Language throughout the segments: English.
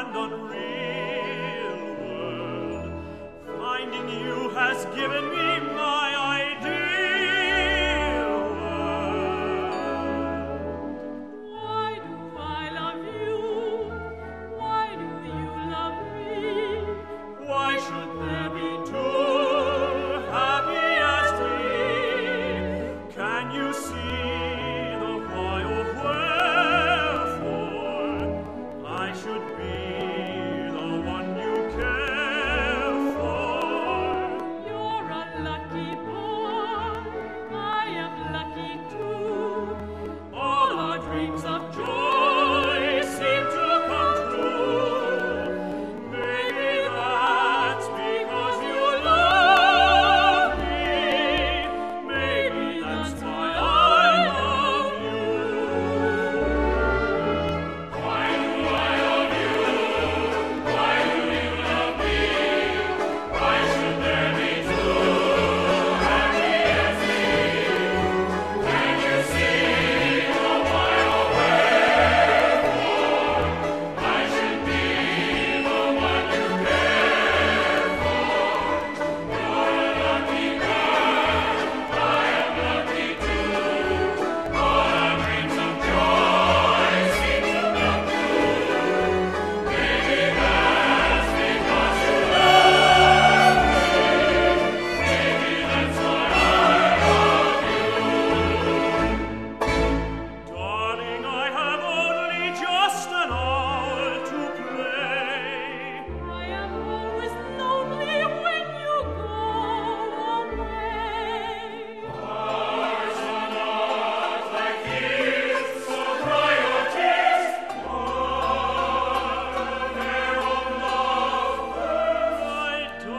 and unreal world. Finding you has given me my ideal world. Why do I love you? Why do you love me? Why should there be two happy as we? Can you see the why or wherefore I should be the one you care for? You're a lucky boy. I am lucky too. All our dreams of joy seem to come true. Maybe that's because you love me. Maybe that's why I love you. Why do I love you? Why do you love me? Why should there be two happy as me? Can you see the why or wherefore I should be the one you care for? You're a lucky girl, I am lucky too. All our dreams of joy seem to come true. Maybe that's because you love me. Maybe that's why I love you. Darling, I have only just an hour to play. I am always lonely when you go away. Ours are not like gifts, so dry your tears. Their own love, my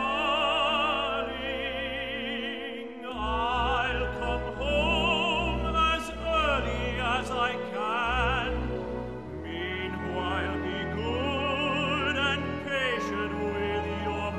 darling. I'll come home as early as I can. Meanwhile, be good and patient with your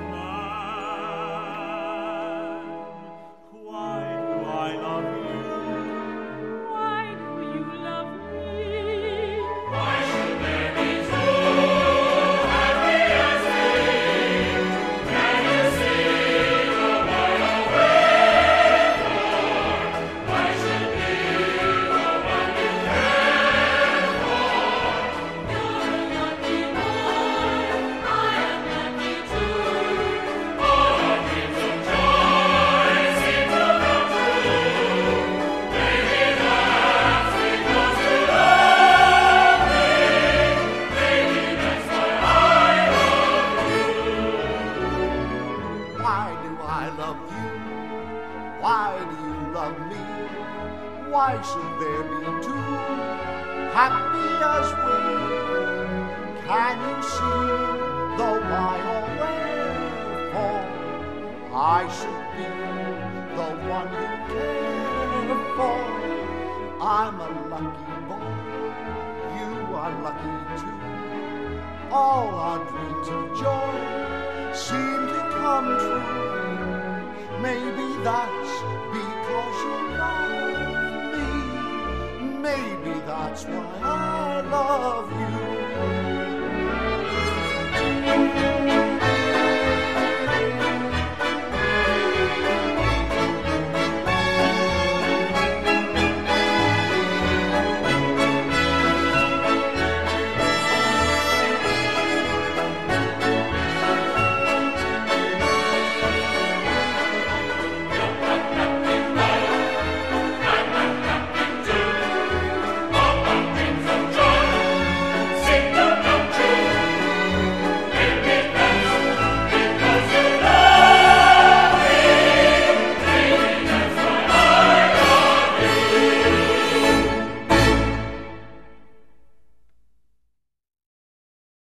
man. Why do I love you? Why do you love me? Why should there be two happy as me? Can you see the why or wherefore I should be the one you care for? You're a lucky boy. I am lucky too. All our dreams of joy seem to come true. Maybe that's because you love me. Maybe that's why I love you. Why do I love you? Why do you love me? Why should there be two happy as we? Can you see the why or wherefore I should be the one you care for? I'm a lucky boy, you are lucky too. All our dreams of joy seem to come true. Maybe that's because you love me. Maybe that's why I love you.